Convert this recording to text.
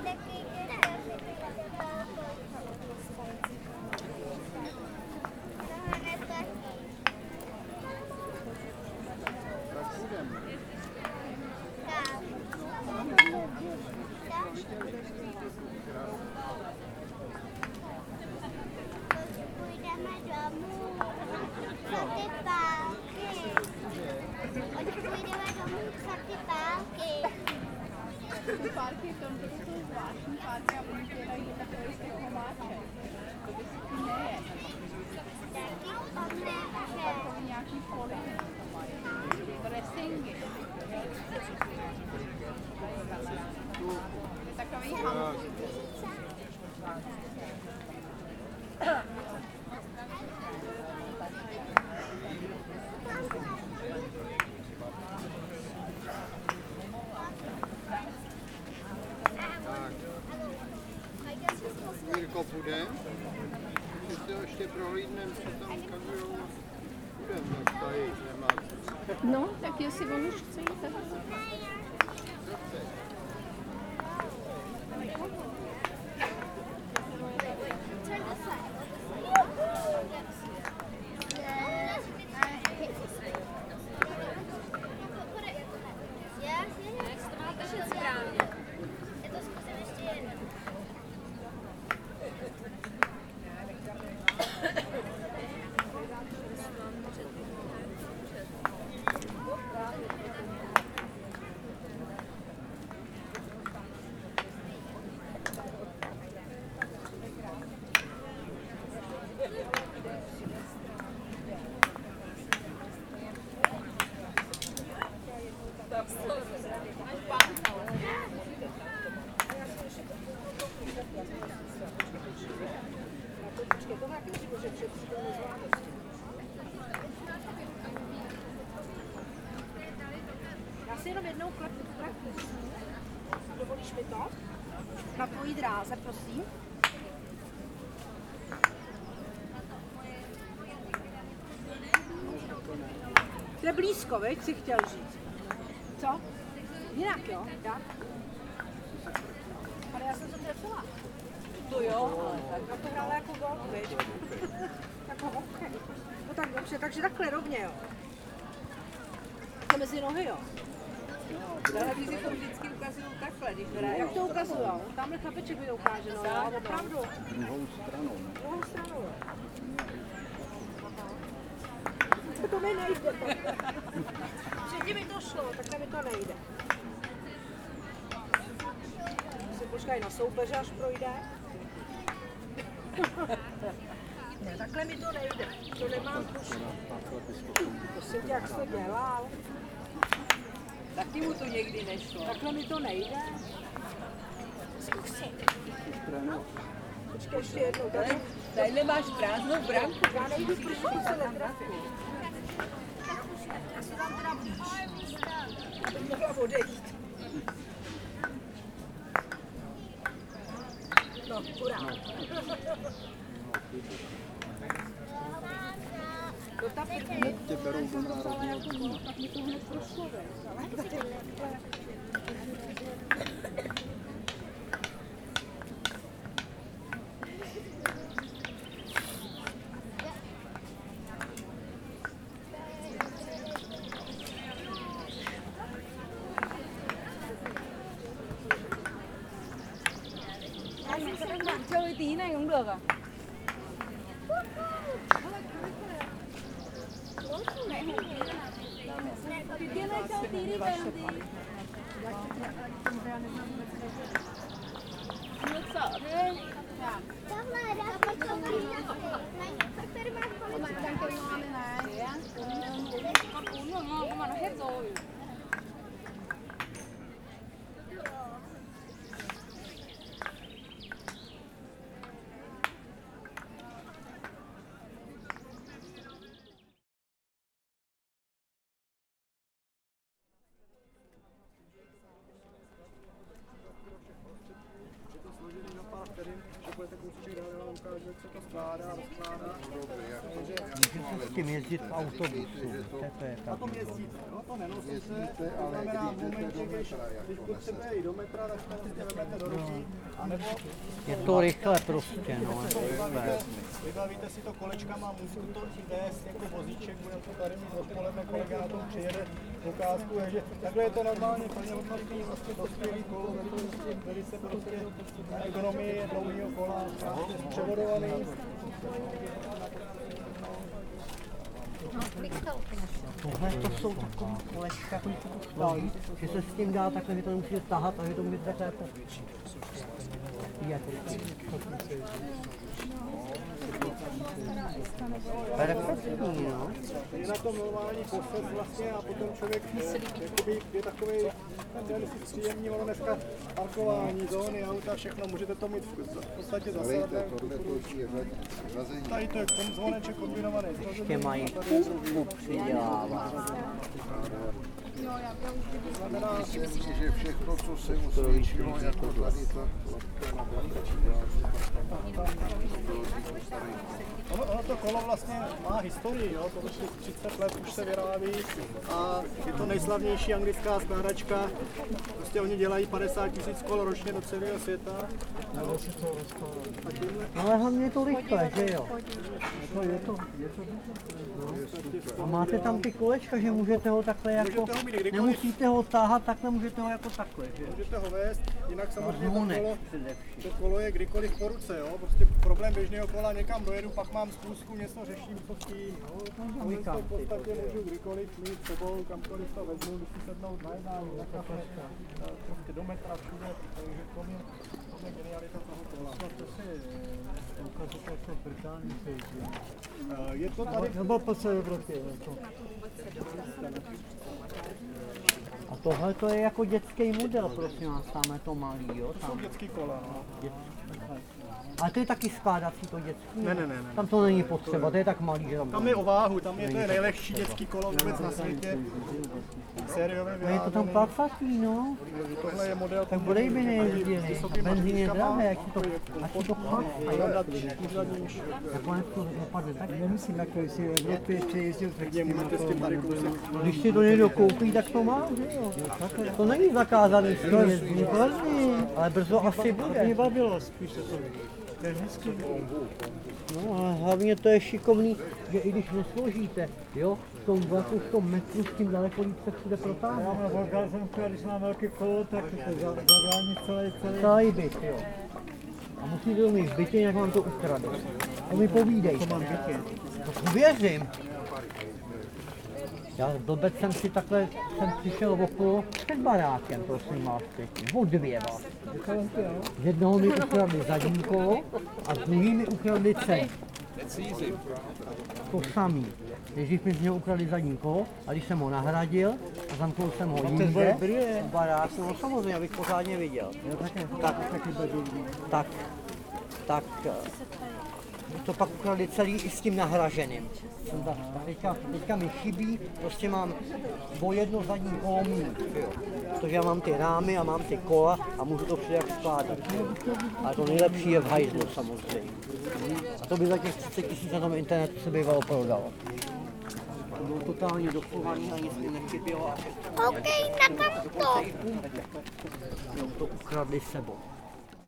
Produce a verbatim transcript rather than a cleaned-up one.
Párky v tomto jsou zvláštní párky a oni dělají takový z těch homáček. To by si tím neje. Takový nějaký poliny mají. Dressingy. Je takový hamburger. Jirko, půjdem? Když to ještě prohlídneme, co tam ukazujou, půjdem, tak tady nemá. No, tak jestli on už chce jít, tak... Já si jenom jednou klepu, klepu. Dovolíš mi to? Na tvojí dráze, prosím. To je blízko, veď, si chtěl říct. Co? Jinak, jo? Tak? Ale já jsem to trefila. To jo, ale tak to hrála jako golf, veď? Jako hokej. No tak dobře, takže takhle rovně, jo? To mezi nohy, jo? Televizi to vždycky ukazují takhle, když hrají. Jak to ukazujou? Tamhle chlapeček mi to ukáže, no, jo, opravdu. Druhou stranou. Druhou stranou, jo. To mi nejde. Předtím mi to šlo, takhle mi to nejde. Si počkaj na soupeře, až projde. Ne, takhle mi to nejde. To nemám tuši. Prosím tě, jak jsi to dělal? Taky mu to někdy nešlo. Takhle mi to nejde. Zkusím. Počkej ještě jednou. Ale tadyhle máš prázdnou branku. Já nejdu, protože se netrafím. Já se vám teda blíž. To mohla odejít. No, hurá. To ta první. Tě berou do národního týmu. Tak mi to hned prošlo, veď. Bạn chơi tí này cũng được à? Thì kia này chơi tí đi về làm gì? Nước sợ thế. Chắc là đã có trong khi này Con bạn đang chơi ngon đây này. Thế á? Con uống rồi ngon, nhưng mà nó hết rồi. Že budete kousiček dál, já vám ukážu, jak se to skládá, rozkládá. Takže nemusím jezdit v autobusu. To je Na tak. tom jezdíte, jo? To nenosíte. Jezdíte, To ale znamená, v když jdete momentě, do když, metra, jak když to potřebujete jít do metra, tak to si vezmete do ruky. A nebo Je to rychle prostě, no. vybavíte, vybavíte si to kolečkama, můžu to vést jako vozíček, budeme to tady mít odpoledne, kolega na tom přijede ukázku, takže takhle je to normálně plně hodnotný, vlastně dospělý kolo, který se prostě na ekonomii dlouhého kola krásně zpřevodovaný. Tohle to jsou takové kolečka, které se tu staví, že se s tím dá takhle, že to nemusíte tahat a že to můžete takhle jako... Jako... Perfektní, no. Je na tom normální posed vlastně a potom člověk jakoby, je takový ten si příjemný, ono dneska parkování, zóny, auta, všechno, můžete to mít v podstatě Dejte, zasazené. tohle to je řazení. Tady to je kom- zvoneček kombinovaný. Ještě mají půlku přidělávat. Myslím si, že všechno, co se osvědčilo, jako tady ta latka na Ono, ono to kolo vlastně má historii, jo? To už třicet let už se vyrábí a je to nejslavnější anglická skládačka. Prostě oni dělají padesát tisíc kol ročně do celého světa. Ale hlavně je to rychle, že jo? To je to, je to A máte tam ty kolečka, že můžete ho takhle jako, Můžete ho mít kdykoliv. nemusíte ho táhat, takhle můžete ho jako takhle, že jo? Můžete ho vést, jinak samozřejmě to Honek kolo, především. to kolo je kdykoliv po ruce, jo? Prostě problém běžného kola, někam dojedu, pak mám zkoušku, něco řeším, co s tím. Tohle to v podstatě můžu kdykoliv mít s sebou, kamkoliv to vezmu, když si sednout na jednání, na kafe, prostě do metra, všude, takže to je, to je genialita toho kola. To si ukazuje jako Británii se jezdí. Eh, Je to tady, Nebo po celé Evropě. Jako. A tohle to je jako dětský model, prosím vás, tam je to malý, jo? to jsou Tam. dětský kola, no. Ale to je taky skládací to dětský? Ne, ne, ne, ne. Tam to není potřeba, to je tak malý, že tam... Tam je o váhu, tam je to je nejlehčí dětský kolo vůbec na světě. Sériově No je to tam vyráběný. placatý, no. Tohle je model. Tak bodej by nejezdili. A benzín je drahé, ať si to, ať si to chlapají. Nakonec to dopadne tak. Nemyslím, jako jestli v Evropě přejezdil Kde můžete s tím tady kousek. Když si to někdo koupí, tak to má, že jo? To není zakázaný s tím jezdit, ale brzo asi bude. Mě bavilo spíš to. To je hezký. No a hlavně to je šikovný, že i když nesložíte, jo, v tom vlaku, v tom metru, s tím daleko líp se všude Já protáhne. mám orgazmku a když mám velké kolo, tak to za- zabrání celý, celý. Celý byt, jo. A musíte to mít v bytě, jak vám to ukradou. To mi povídej. To mám dětě. To věřím. Já blbec jsem si takhle, jsem přišel okolo před barákem, prosím vás pěkně, o dvě vás. Jednoho mi ukradli zadní kolo a druhý mi ukradli celý. To samý. Nejdřív mi z něho ukradli zadní kolo a když jsem ho nahradil a zamknul jsem ho jinde, v baráku, no samozřejmě, abych pořádně viděl. Tak, tak, tak, to pak ukradli celý i s tím nahraženým. Jsem ta, teďka, teďka mi chybí, prostě mám o jedno zadní kolo míň, jo. Protože já mám ty rámy a mám ty kola a můžu to všelijak skládat. Ale to nejlepší je v hajzlu samozřejmě. A to by za těch třicet tisíc na tom internetu se bývalo prodalo. Bylo totálně dochovaný a nic mi nechybělo a všechno. OK, na kapto. Jo, to ukradli sebou.